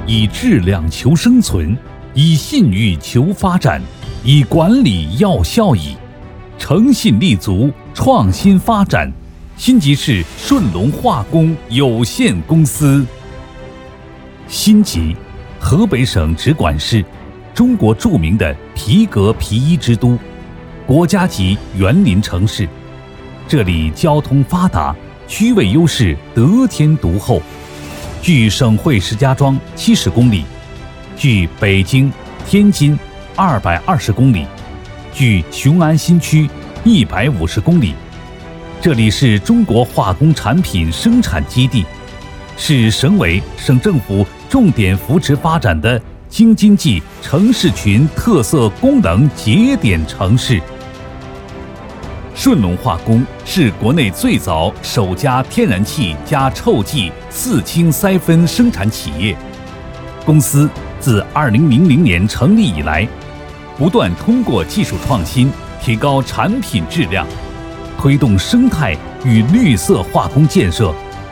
以质量求生存，以信誉求发展，以管理要效益，诚信立足，创新发展。新集市顺隆化工有限公司。新集，河北省直管市，中国著名的皮革皮衣之都，国家级园林城市。这里交通发达，区位优势得天独厚，距省会石家庄70公里，距北京、天津220公里，距雄安新区150公里。这里是中国化工产品生产基地，是省委、省政府重点扶持发展的京津冀城市群特色功能节点城市。顺隆化工是国内最早首家天然气加臭气4氢馓分生产企业。公司自2000年成立以来，不断通过技术创新，提高产品质量，推动生态与绿色化工建设，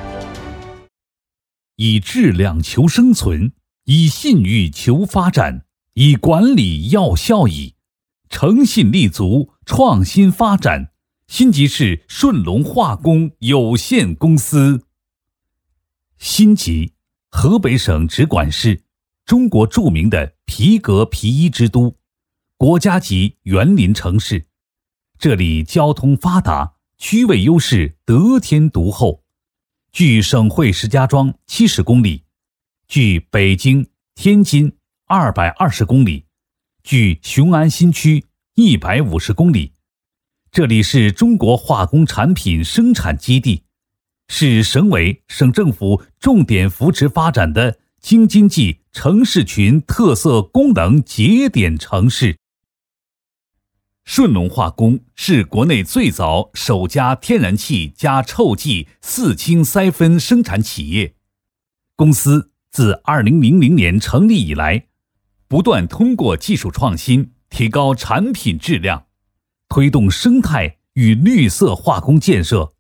以质量求生存，以信誉求发展，以管理要效益，诚信立足，创新发展。新集市顺隆化工有限公司。新集，河北省直管市，中国著名的皮革皮衣之都，国家级园林城市。这里交通发达，区位优势得天独厚，距省会石家庄70公里，距北京、天津220公里，距雄安新区150公里。这里是中国化工产品生产基地，是省委、省政府重点扶持发展的京津冀城市群特色功能节点城市。顺隆化工是国内最早首家天然气加臭气4氢馓分生产企业。公司自2000年成立以来，不断通过技术创新，提高产品质量，推动生态与绿色化工建设，